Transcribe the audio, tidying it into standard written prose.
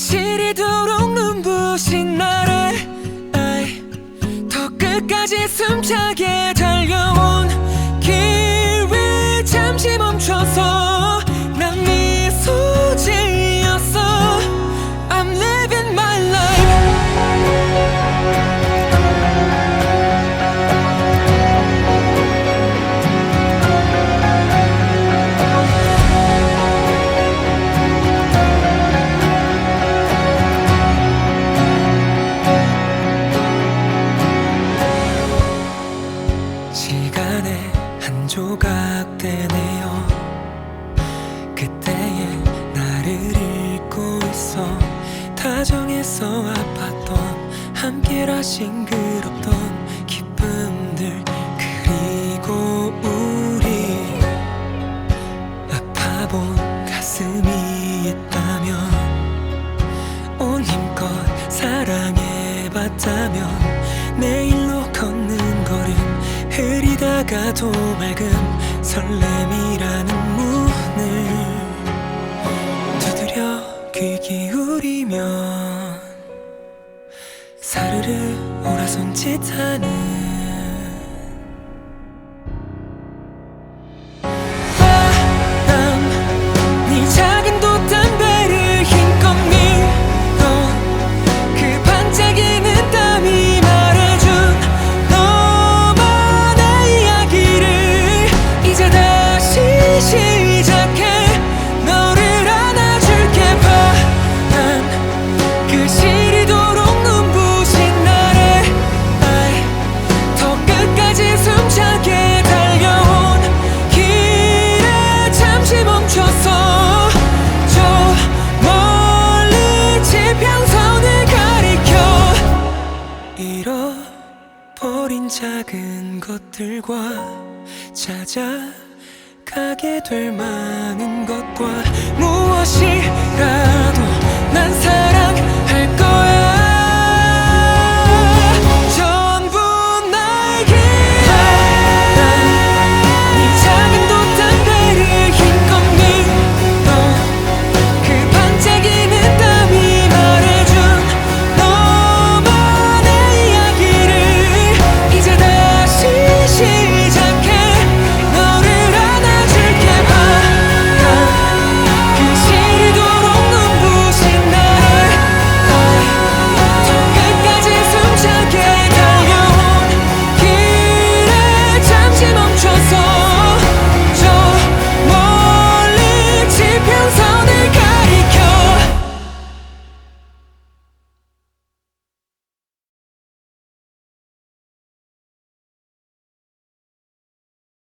시리도록 눈부신 나를 더 끝까지 숨차게 달려온 길 위에 잠시 멈춰서 난 미소 지었어. I'm living my life. 시간의 한 조각 되네요. 그때의 나를 잊고 있어. 다정해서 아팠던 함께라 싱그럽던 기쁨들, 그리고 우리 아파본 가슴이 있다면 온 힘껏 사랑해봤다면 내일로 걷는 걸음, 흐리다가도 맑은 설렘이라는 문을 두드려 귀 기울이면 사르르 오라손짓하는 바람, 네 작은 돛담배를 힘껏 밀어 그 반짝이는 땀이 말해준 너만의 이야기를 이제 다시 시작해. 너를 안아줄게. 바람, 그 시리도록 눈부신 나를 더 끝까지 숨차게 달려온 길에 잠시 멈춰서 저 멀리 지평선을 가리켜 잃어버린 작은 것들과 찾아가게 될 많은